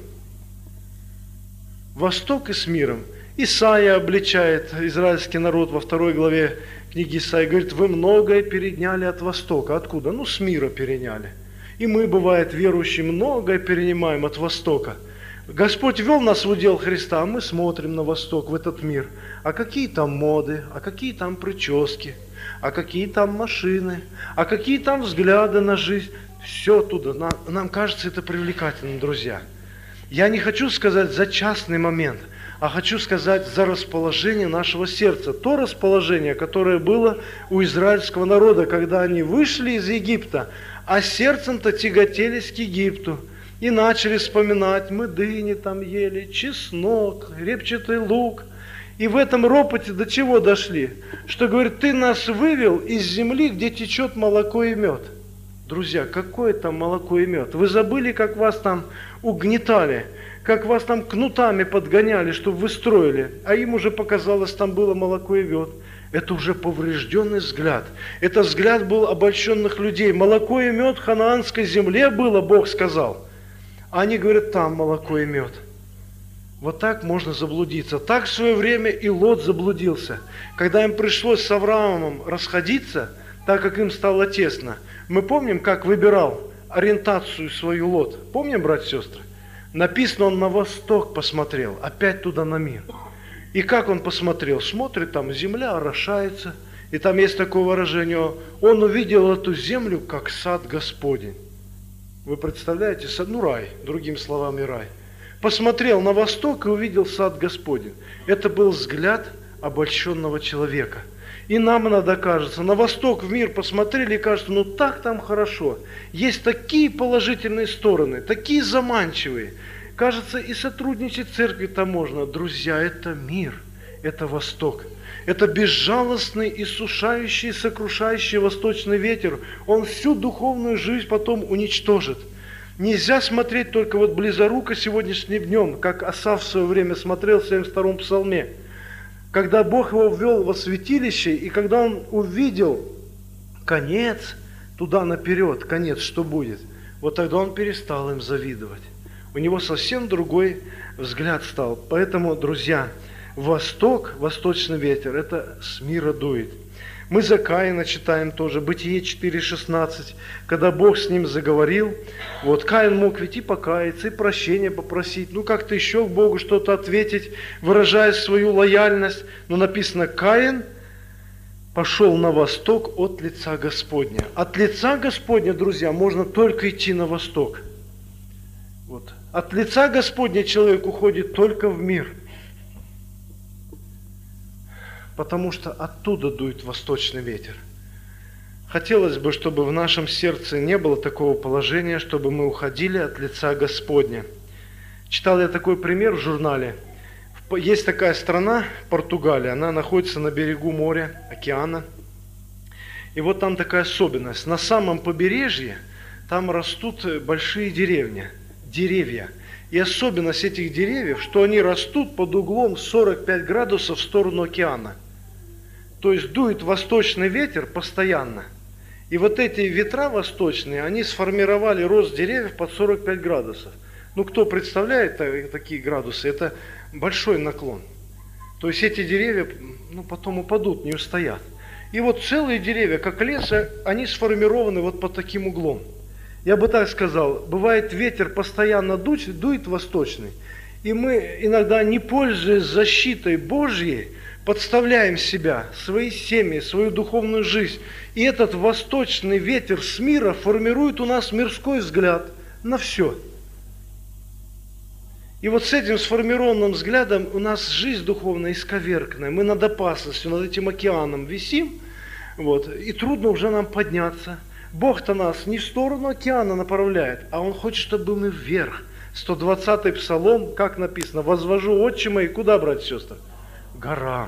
Восток и с миром. Исаия обличает израильский народ во второй главе книги Исаии, говорит, вы многое переняли от Востока. Откуда? Ну, с мира переняли. И мы, бывает, верующие, многое перенимаем от Востока. Господь вел нас в удел Христа, а мы смотрим на Восток, в этот мир. А какие там моды, а какие там прически, а какие там машины, а какие там взгляды на жизнь. Все оттуда. Нам, нам кажется это привлекательным, друзья. Я не хочу сказать за частный момент, а хочу сказать за расположение нашего сердца. То расположение, которое было у израильского народа, когда они вышли из Египта, а сердцем-то тяготелись к Египту. И начали вспоминать, мы дыни там ели, чеснок, репчатый лук. И в этом ропоте до чего дошли? Что, говорит, ты нас вывел из земли, где течет молоко и мед. Друзья, какое там молоко и мед? Вы забыли, как вас там угнетали, как вас там кнутами подгоняли, чтобы вы строили, а им уже показалось, там было молоко и мед. Это уже поврежденный взгляд. Это взгляд был обольщенных людей. Молоко и мед в ханаанской земле было, Бог сказал. А они говорят, там молоко и мед. Вот так можно заблудиться. Так в свое время и Лот заблудился. Когда им пришлось с Авраамом расходиться, так как им стало тесно. Мы помним, как выбирал ориентацию свою Лот. Помним, братья и сестры? Написано, он на восток посмотрел, опять туда на мир. И как он посмотрел? Смотрит, там земля орошается. И там есть такое выражение, он увидел эту землю, как сад Господень. Вы представляете, ну рай, другими словами рай. Посмотрел на восток и увидел сад Господень. Это был взгляд обольщенного человека. И нам иногда кажется, на восток, в мир посмотрели и кажется, ну так там хорошо. Есть такие положительные стороны, такие заманчивые. Кажется, и сотрудничать с церковью там можно. Друзья, это мир, это Восток. Это безжалостный, иссушающий, сокрушающий восточный ветер. Он всю духовную жизнь потом уничтожит. Нельзя смотреть только вот близоруко сегодняшним днем, как Асаф в свое время смотрел в семьдесят втором псалме. Когда Бог его ввел во святилище, и когда он увидел конец, туда наперед, конец, что будет, вот тогда он перестал им завидовать. У него совсем другой взгляд стал. Поэтому, друзья, восток, восточный ветер, это с мира дует. Мы за Каина читаем тоже, Бытие четыре шестнадцать, когда Бог с ним заговорил, вот Каин мог ведь и покаяться, и прощения попросить, ну как-то еще к Богу что-то ответить, выражая свою лояльность, но написано, Каин пошел на восток от лица Господня. От лица Господня, друзья, можно только идти на восток. Вот. От лица Господня человек уходит только в мир. Потому что оттуда дует восточный ветер. Хотелось бы, чтобы в нашем сердце не было такого положения, чтобы мы уходили от лица Господня. Читал я такой пример в журнале. Есть такая страна, Португалия, она находится на берегу моря, океана. И вот там такая особенность. На самом побережье там растут большие деревья. деревья. И особенность этих деревьев, что они растут под углом сорок пять градусов в сторону океана. То есть дует восточный ветер постоянно. И вот эти ветра восточные, они сформировали рост деревьев под сорок пять градусов. Ну, кто представляет такие градусы, это большой наклон. То есть эти деревья ну, потом упадут, не устоят. И вот целые деревья, как лес, они сформированы вот под таким углом. Я бы так сказал, бывает ветер постоянно дует, дует восточный, и мы иногда, не пользуясь защитой Божьей, подставляем себя, свои семьи, свою духовную жизнь. И этот восточный ветер с мира формирует у нас мирской взгляд на все. И вот с этим сформированным взглядом у нас жизнь духовная исковерканная. Мы над опасностью, над этим океаном висим, вот, и трудно уже нам подняться. Бог-то нас не в сторону океана направляет, а Он хочет, чтобы мы вверх. сто двадцатый псалом, как написано, «Возвожу отче мои», куда, братья и сестры? Горам.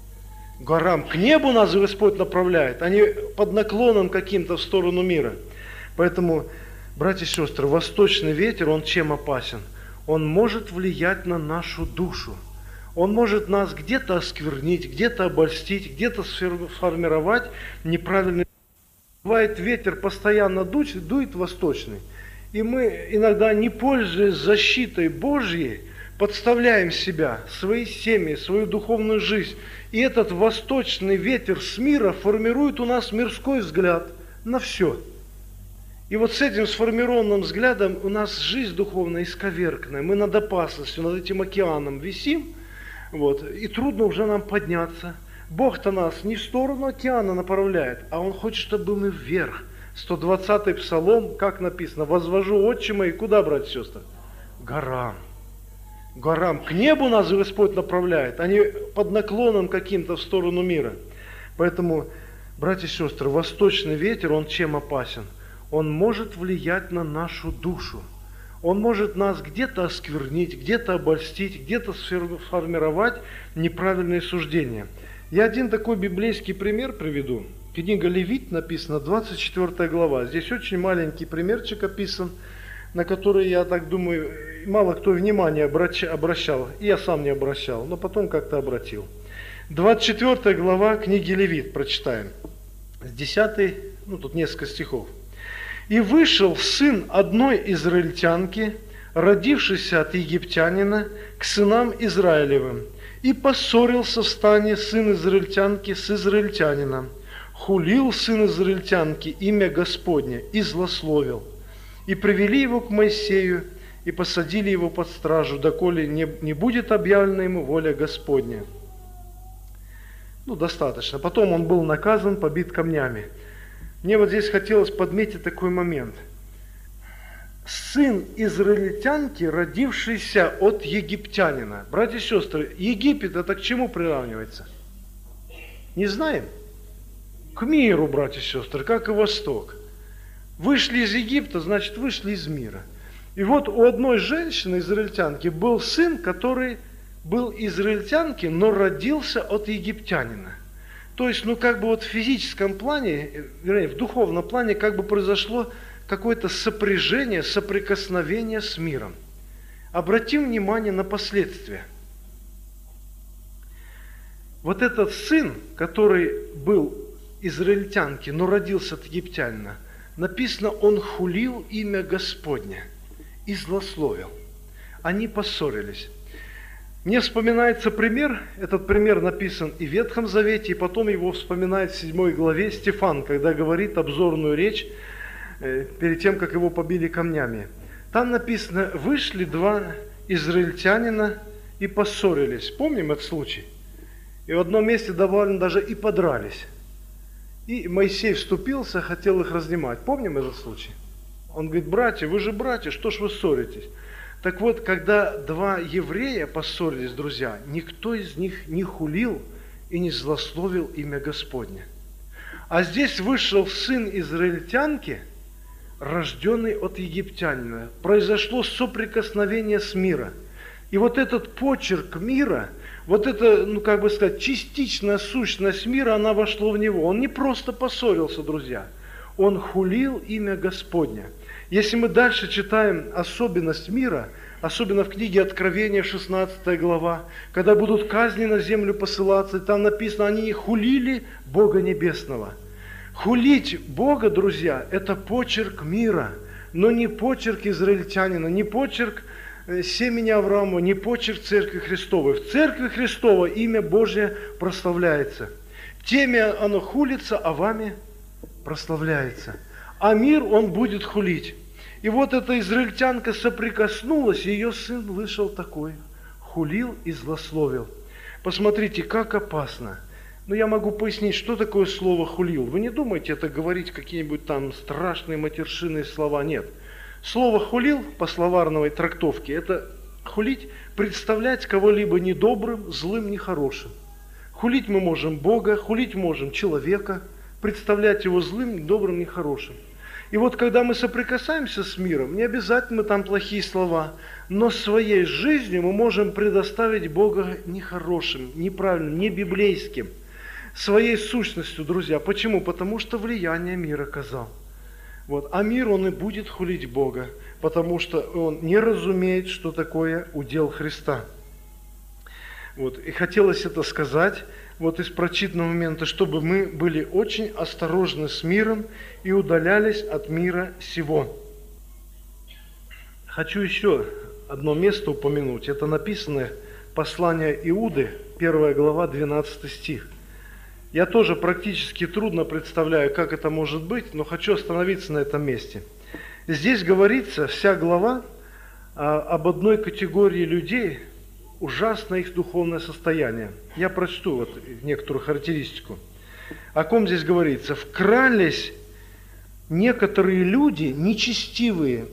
Горам. К небу нас Господь направляет, а не под наклоном каким-то в сторону мира. Поэтому, братья и сестры, восточный ветер, он чем опасен? Он может влиять на нашу душу. Он может нас где-то осквернить, где-то обольстить, где-то сформировать неправильный. Бывает ветер постоянно дует, дует восточный. И мы иногда, не пользуясь защитой Божьей, подставляем себя, свои семьи, свою духовную жизнь. И этот восточный ветер с мира формирует у нас мирской взгляд на все. И вот с этим сформированным взглядом у нас жизнь духовная исковерканная. Мы над опасностью, над этим океаном висим, вот, и трудно уже нам подняться. Бог-то нас не в сторону океана направляет, а Он хочет, чтобы мы вверх. сто двадцатый псалом, как написано, «Возвожу отче мои», куда, братья и сестры? Горам. Горам. К небу нас Господь направляет, а не под наклоном каким-то в сторону мира. Поэтому, братья и сестры, восточный ветер, он чем опасен? Он может влиять на нашу душу. Он может нас где-то осквернить, где-то обольстить, где-то сформировать неправильные суждения. Я один такой библейский пример приведу. Книга Левит написана, двадцать четвёртая глава. Здесь очень маленький примерчик описан, на который, я так думаю, мало кто внимание обращал. И я сам не обращал, но потом как-то обратил. двадцать четвёртая глава книги Левит, прочитаем. С десятой, ну тут несколько стихов. «И вышел сын одной израильтянки, родившийся от египтянина, к сынам Израилевым, и поссорился в стане сын израильтянки с израильтянином, хулил сын израильтянки имя Господне и злословил. И привели его к Моисею, и посадили его под стражу, доколе не, не будет объявлена ему воля Господня». Ну, достаточно. Потом он был наказан, побит камнями. Мне вот здесь хотелось подметить такой момент. Сын израильтянки, родившийся от египтянина. Братья и сестры, Египет это к чему приравнивается? Не знаем? К миру, братья и сестры, как и Восток. Вышли из Египта, значит, вышли из мира. И вот у одной женщины, израильтянки, был сын, который был израильтянки, но родился от египтянина. То есть, ну как бы вот в физическом плане, вернее, в духовном плане как бы произошло какое-то сопряжение, соприкосновение с миром. Обратим внимание на последствия. Вот этот сын, который был израильтянки, но родился от египтянина, написано, он хулил имя Господне и злословил. Они поссорились. Мне вспоминается пример, этот пример написан и в Ветхом Завете, и потом его вспоминает в седьмой главе Стефан, когда говорит обзорную речь перед тем, как его побили камнями. Там написано: вышли два израильтянина и поссорились. Помним этот случай? И в одном месте добавлено даже и подрались. И Моисей вступился, хотел их разнимать. Помним этот случай? Он говорит: братья, вы же братья, что ж вы ссоритесь? Так вот, когда два еврея поссорились, друзья, никто из них не хулил и не злословил имя Господне. А здесь вышел сын израильтянки, рожденный от египтянина. Произошло соприкосновение с миром. И вот этот почерк мира, вот эта, ну как бы сказать, частичная сущность мира, она вошла в него. Он не просто поссорился, друзья, он хулил имя Господне. Если мы дальше читаем особенность мира, особенно в книге Откровения, шестнадцатая глава, когда будут казни на землю посылаться, там написано: они хулили Бога Небесного. Хулить Бога, друзья, это почерк мира, но не почерк израильтянина, не почерк семени Авраама, не почерк Церкви Христовой. В Церкви Христовой имя Божье прославляется. Теми оно хулится, а вами прославляется. А мир он будет хулить. И вот эта израильтянка соприкоснулась, и ее сын вышел такой, хулил и злословил. Посмотрите, как опасно. Но я могу пояснить, что такое слово «хулил». Вы не думайте это говорить какие-нибудь там страшные матершинные слова. Нет. Слово «хулил» по словарной трактовке – это хулить, представлять кого-либо недобрым, злым, нехорошим. Хулить мы можем Бога, хулить можем человека, представлять его злым, добрым, нехорошим. И вот когда мы соприкасаемся с миром, не обязательно там плохие слова, но своей жизнью мы можем предоставить Бога нехорошим, неправильным, не библейским, своей сущностью, друзья. Почему? Потому что влияние мира оказал. Вот. А мир, он и будет хулить Бога, потому что он не разумеет, что такое удел Христа. Вот. И хотелось это сказать вот из прочитанного момента, чтобы мы были очень осторожны с миром и удалялись от мира сего. Хочу еще одно место упомянуть. Это написанное послание Иуды, первая глава, двенадцатый стих. Я тоже практически трудно представляю, как это может быть, но хочу остановиться на этом месте. Здесь говорится, вся глава об одной категории людей, ужасно их духовное состояние. Я прочту вот некоторую характеристику. О ком здесь говорится? «Вкрались некоторые люди, нечестивые,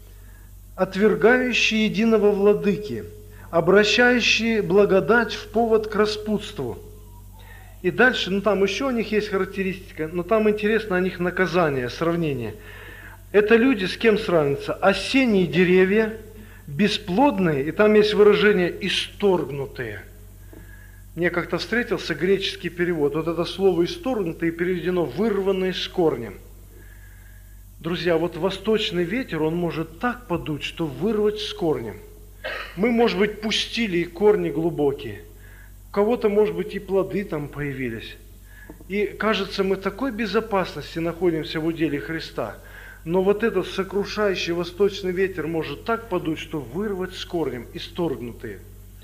отвергающие единого владыки, обращающие благодать в повод к распутству». И дальше, ну там еще у них есть характеристика, но там интересно о них наказание, сравнение. Это люди с кем сравниваются? Осенние деревья, бесплодные, и там есть выражение «исторгнутые». Мне как-то встретился греческий перевод. Вот это слово «исторгнутые» переведено «вырванные с корнем». Друзья, вот восточный ветер, он может так подуть, что вырвать с корнем. Мы, может быть, пустили и корни глубокие. У кого-то, может быть, и плоды там появились. И кажется, мы в такой безопасности находимся в уделе Христа. Но вот этот сокрушающий восточный ветер может так подуть, что вырвать с корнем, исторгнутые.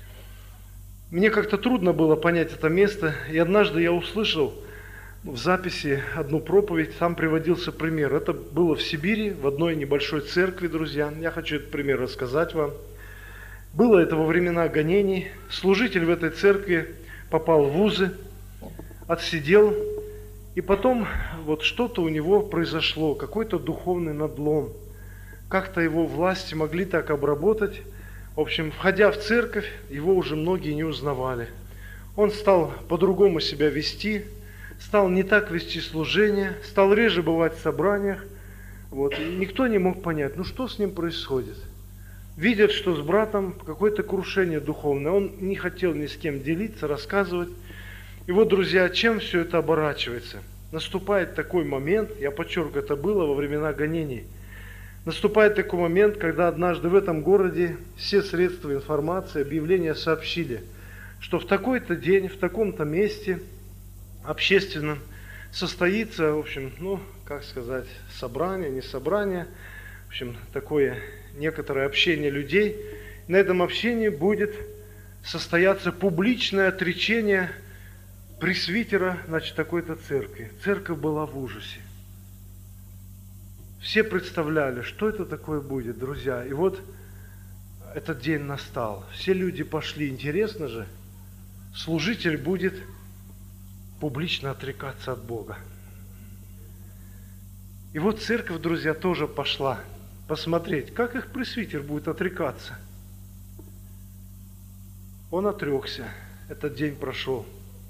Мне как-то трудно было понять это место. И однажды я услышал в записи одну проповедь, там приводился пример. Это было в Сибири, в одной небольшой церкви, друзья. Я хочу этот пример рассказать вам. Было это во времена гонений. Служитель в этой церкви попал в вузы, отсидел, и потом вот что-то у него произошло, какой-то духовный надлом. Как-то его власти могли так обработать. В общем, входя в церковь, его уже многие не узнавали. Он стал по-другому себя вести, стал не так вести служение, стал реже бывать в собраниях. Вот. И никто не мог понять, ну что с ним происходит. Видят, что с братом какое-то крушение духовное. Он не хотел ни с кем делиться, рассказывать. И вот, друзья, чем все это оборачивается? Наступает такой момент, я подчеркиваю, это было во времена гонений. Наступает такой момент, когда однажды в этом городе все средства информации, объявления сообщили, что в такой-то день, в таком-то месте общественном состоится, в общем, ну, как сказать, собрание, не собрание, в общем, такое некоторое общение людей. На этом общении будет состояться публичное отречение пресвитера, значит, такой-то церкви. Церковь была в ужасе. Все представляли, что это такое будет, друзья. И вот этот день настал. Все люди пошли. Интересно же, служитель будет публично отрекаться от Бога. И вот церковь, друзья, тоже пошла посмотреть, как их пресвитер будет отрекаться. Он отрекся. Этот день прошел.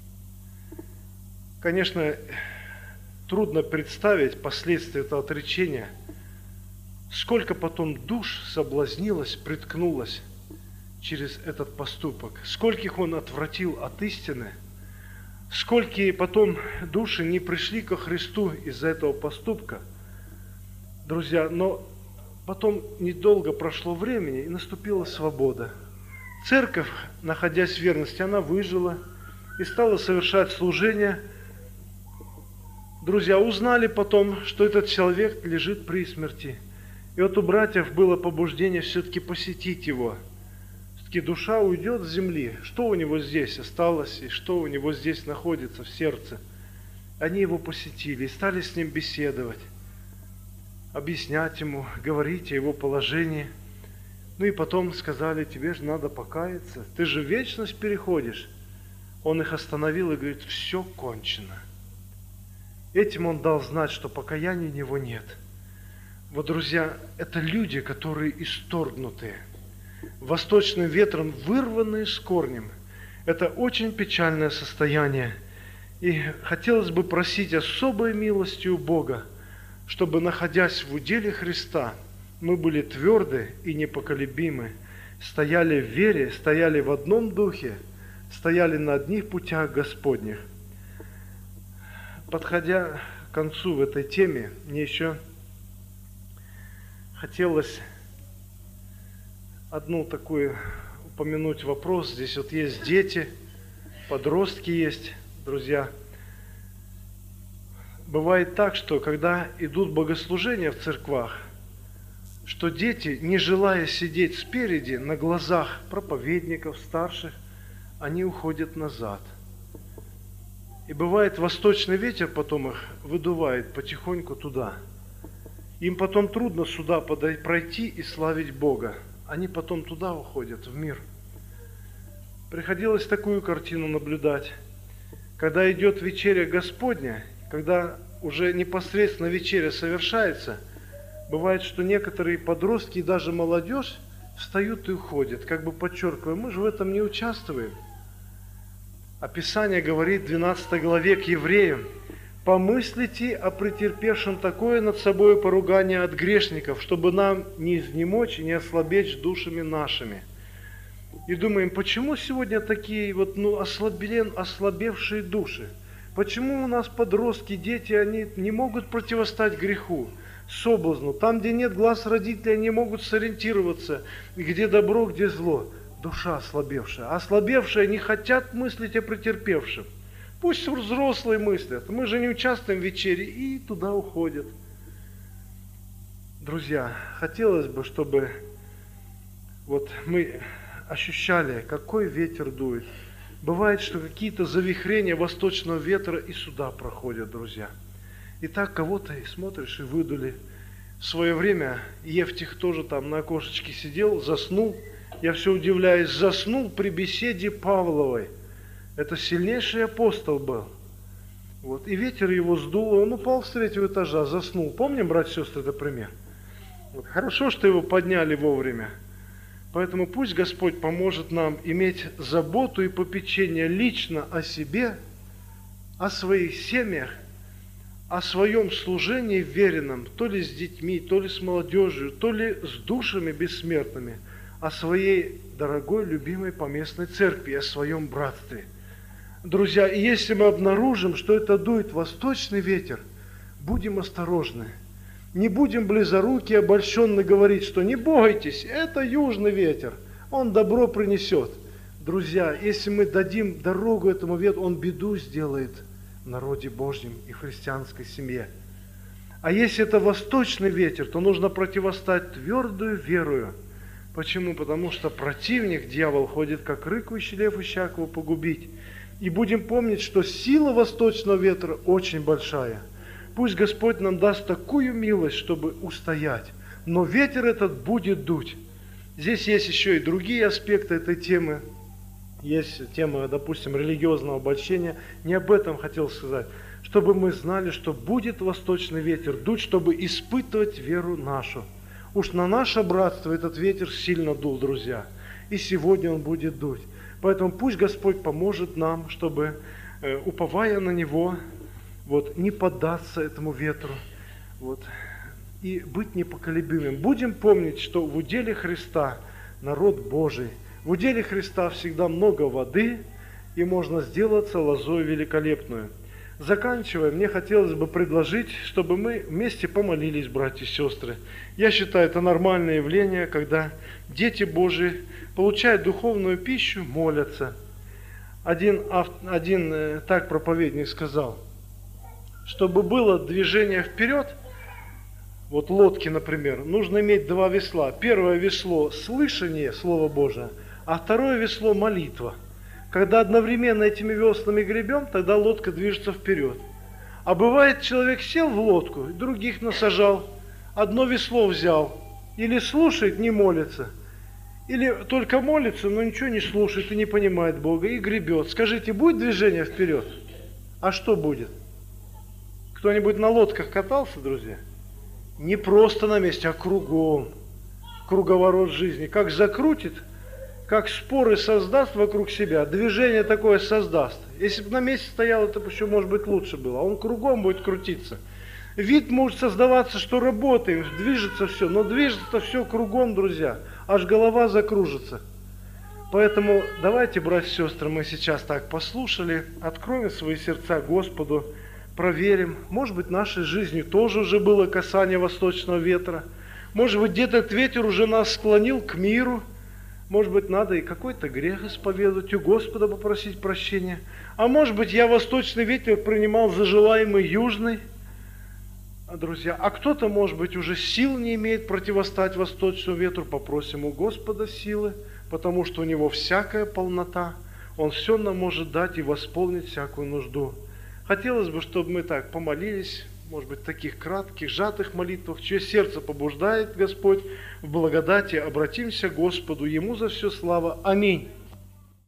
Конечно, трудно представить последствия этого отречения. Сколько потом душ соблазнилось, приткнулось через этот поступок. Скольких он отвратил от истины. Сколько потом души не пришли ко Христу из-за этого поступка. Друзья, но потом недолго прошло времени, и наступила свобода. Церковь, находясь в верности, она выжила и стала совершать служение. Друзья, узнали потом, что этот человек лежит при смерти. И вот у братьев было побуждение все-таки посетить его. Все-таки душа уйдет с земли. Что у него здесь осталось и что у него здесь находится в сердце? Они его посетили и стали с ним беседовать, объяснять ему, говорить о его положении. Ну и потом сказали: тебе же надо покаяться, ты же в вечность переходишь. Он их остановил и говорит: все кончено. Этим он дал знать, что покаяния у него нет. Вот, друзья, это люди, которые исторгнутые, восточным ветром вырванные с корнем. Это очень печальное состояние. И хотелось бы просить особой милости у Бога, чтобы, находясь в уделе Христа, мы были тверды и непоколебимы, стояли в вере, стояли в одном духе, стояли на одних путях Господних. Подходя к концу в этой теме, мне еще хотелось одну такую упомянуть вопрос. Здесь вот есть дети, подростки есть, друзья. Бывает так, что когда идут богослужения в церквах, что дети, не желая сидеть спереди на глазах проповедников, старших, они уходят назад. И бывает, восточный ветер потом их выдувает потихоньку туда. Им потом трудно сюда пройти и славить Бога. Они потом туда уходят, в мир. Приходилось такую картину наблюдать. Когда идет вечеря Господня, когда уже непосредственно вечеря совершается, бывает, что некоторые подростки и даже молодежь встают и уходят, как бы подчеркивая: мы же в этом не участвуем. А Писание говорит в двенадцатой главе к евреям: «Помыслите о претерпевшем такое над собой поругание от грешников, чтобы нам не изнемочь и не ослабеть душами нашими». И думаем, почему сегодня такие вот, ну, ослаблен, ослабевшие души? Почему у нас подростки, дети, они не могут противостать греху, соблазну? Там, где нет глаз родителей, они могут сориентироваться, где добро, где зло. Душа ослабевшая. А ослабевшие не хотят мыслить о претерпевшем. Пусть взрослые мыслят. Мы же не участвуем в вечере, и туда уходят. Друзья, хотелось бы, чтобы вот мы ощущали, какой ветер дует. Бывает, что какие-то завихрения восточного ветра и сюда проходят, друзья. И так кого-то и смотришь, и выдули. В свое время Евтих тоже там на окошечке сидел, заснул. Я все удивляюсь, заснул при беседе Павловой. Это сильнейший апостол был. Вот. И ветер его сдул, он упал с третьего этажа, заснул. Помним, братья и сестры, это пример? Вот. Хорошо, что его подняли вовремя. Поэтому пусть Господь поможет нам иметь заботу и попечение лично о себе, о своих семьях, о своем служении веренном, то ли с детьми, то ли с молодежью, то ли с душами бессмертными, о своей дорогой, любимой поместной церкви, о своем братстве. Друзья, и если мы обнаружим, что это дует восточный ветер, будем осторожны. Не будем близоруки обольщенно говорить, что не бойтесь, это южный ветер, он добро принесет. Друзья, если мы дадим дорогу этому ветру, он беду сделает в народе Божьем и христианской семье. А если это восточный ветер, то нужно противостать твердую верою, Почему? Потому что противник, дьявол, ходит как рыкающий лев, ища кого погубить. И будем помнить, что сила восточного ветра очень большая. Пусть Господь нам даст такую милость, чтобы устоять. Но ветер этот будет дуть. Здесь есть еще и другие аспекты этой темы. Есть тема, допустим, религиозного обольщения. Не об этом хотел сказать. Чтобы мы знали, что будет восточный ветер дуть, чтобы испытывать веру нашу. Уж на наше братство этот ветер сильно дул, друзья. И сегодня он будет дуть. Поэтому пусть Господь поможет нам, чтобы, э, уповая на Него, вот, не поддаться этому ветру, вот, и быть непоколебимым. Будем помнить, что в уделе Христа народ Божий, в уделе Христа всегда много воды, и можно сделаться лозой великолепную. Заканчивая, мне хотелось бы предложить, чтобы мы вместе помолились, братья и сестры. Я считаю, это нормальное явление, когда дети Божии получают духовную пищу, молятся. Один, один так проповедник сказал, чтобы было движение вперед, вот лодки, например, нужно иметь два весла. Первое весло – слышание Слова Божия, а второе весло – молитва. Когда одновременно этими веслами гребем, тогда лодка движется вперед. А бывает, человек сел в лодку, других насажал, одно весло взял, или слушает, не молится, или только молится, но ничего не слушает и не понимает Бога, и гребет. Скажите, будет движение вперед? А что будет? Кто-нибудь на лодках катался, друзья? Не просто на месте, а кругом. Круговорот жизни. Как закрутит, как споры создаст вокруг себя, движение такое создаст. Если бы на месте стоял, это бы еще, может быть, лучше было. А он кругом будет крутиться. Вид может создаваться, что работаем, движется все, но движется все кругом, друзья. Аж голова закружится. Поэтому давайте, братья и сестры, мы сейчас так послушали, откроем свои сердца Господу, проверим. Может быть, в нашей жизни тоже уже было касание восточного ветра. Может быть, где-то этот ветер уже нас склонил к миру. Может быть, надо и какой-то грех исповедовать, у Господа попросить прощения. А может быть, я восточный ветер принимал за желаемый южный. Друзья, а кто-то, может быть, уже сил не имеет противостать восточному ветру. Попросим у Господа силы, потому что у Него всякая полнота. Он все нам может дать и восполнить всякую нужду. Хотелось бы, чтобы мы так помолились, может быть, в таких кратких, сжатых молитвах, чье сердце побуждает Господь в благодати, обратимся к Господу, Ему за все слава. Аминь.